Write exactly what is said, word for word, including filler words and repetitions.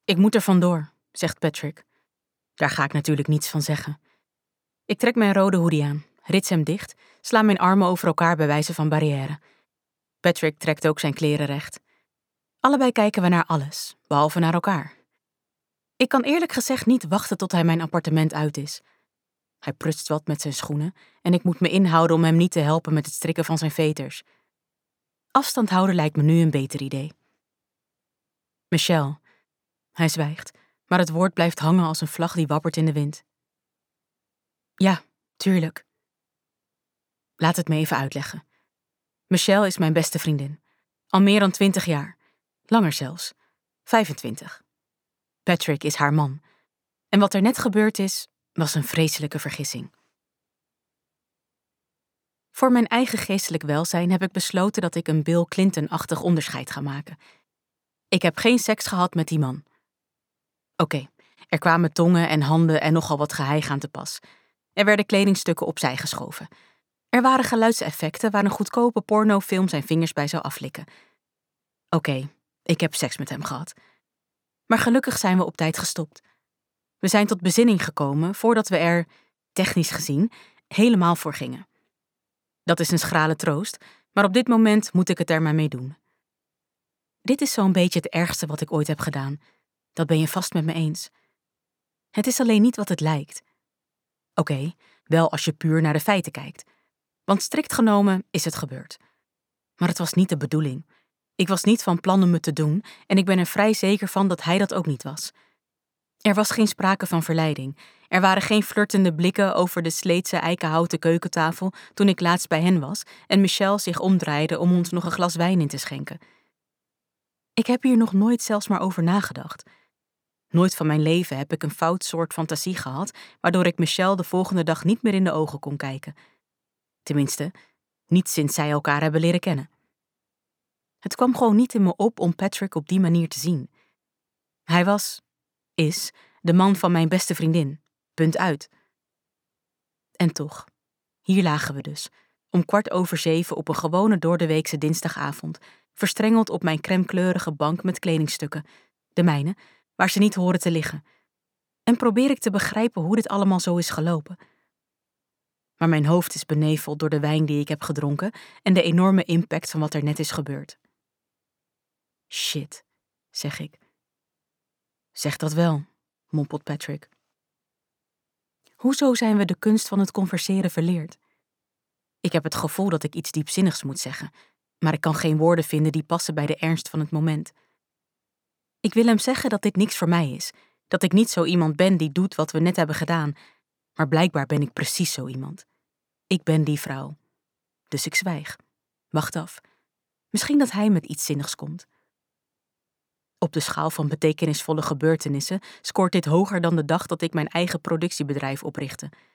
Ik moet er vandoor, zegt Patrick. Daar ga ik natuurlijk niets van zeggen. Ik trek mijn rode hoodie aan, rits hem dicht, sla mijn armen over elkaar bij wijze van barrière. Patrick trekt ook zijn kleren recht. Allebei kijken we naar alles, behalve naar elkaar. Ik kan eerlijk gezegd niet wachten tot hij mijn appartement uit is. Hij prutst wat met zijn schoenen en ik moet me inhouden om hem niet te helpen met het strikken van zijn veters. Afstand houden lijkt me nu een beter idee. Michelle. Hij zwijgt, maar het woord blijft hangen als een vlag die wappert in de wind. Ja, tuurlijk. Laat het me even uitleggen. Michelle is mijn beste vriendin. Al meer dan twintig jaar. Langer zelfs. vijfentwintig. Patrick is haar man. En wat er net gebeurd is, was een vreselijke vergissing. Voor mijn eigen geestelijk welzijn heb ik besloten dat ik een Bill Clinton-achtig onderscheid ga maken. Ik heb geen seks gehad met die man. Oké, okay, er kwamen tongen en handen en nogal wat geheig aan te pas. Er werden kledingstukken opzij geschoven. Er waren geluidseffecten waar een goedkope pornofilm zijn vingers bij zou aflikken. Oké, okay, ik heb seks met hem gehad. Maar gelukkig zijn we op tijd gestopt. We zijn tot bezinning gekomen voordat we er, technisch gezien, helemaal voor gingen. Dat is een schrale troost, maar op dit moment moet ik het er maar mee doen. Dit is zo'n beetje het ergste wat ik ooit heb gedaan. Dat ben je vast met me eens. Het is alleen niet wat het lijkt. Oké, okay, wel als je puur naar de feiten kijkt. Want strikt genomen is het gebeurd. Maar het was niet de bedoeling. Ik was niet van plan om het te doen en ik ben er vrij zeker van dat hij dat ook niet was. Er was geen sprake van verleiding. Er waren geen flirtende blikken over de sleetse eikenhouten keukentafel toen ik laatst bij hen was en Michelle zich omdraaide om ons nog een glas wijn in te schenken. Ik heb hier nog nooit zelfs maar over nagedacht. Nooit van mijn leven heb ik een fout soort fantasie gehad, waardoor ik Michelle de volgende dag niet meer in de ogen kon kijken. Tenminste, niet sinds zij elkaar hebben leren kennen. Het kwam gewoon niet in me op om Patrick op die manier te zien. Hij was, is, de man van mijn beste vriendin. Punt uit. En toch, hier lagen we dus, om kwart over zeven op een gewone doordeweekse dinsdagavond, verstrengeld op mijn crèmekleurige bank met kledingstukken, de mijne, waar ze niet horen te liggen. En probeer ik te begrijpen hoe dit allemaal zo is gelopen. Maar mijn hoofd is beneveld door de wijn die ik heb gedronken en de enorme impact van wat er net is gebeurd. Shit, zeg ik. Zeg dat wel, mompelt Patrick. Hoezo zijn we de kunst van het converseren verleerd? Ik heb het gevoel dat ik iets diepzinnigs moet zeggen, maar ik kan geen woorden vinden die passen bij de ernst van het moment. Ik wil hem zeggen dat dit niks voor mij is, dat ik niet zo iemand ben die doet wat we net hebben gedaan, maar blijkbaar ben ik precies zo iemand. Ik ben die vrouw. Dus ik zwijg. Wacht af. Misschien dat hij met iets zinnigs komt. Op de schaal van betekenisvolle gebeurtenissen scoort dit hoger dan de dag dat ik mijn eigen productiebedrijf oprichtte.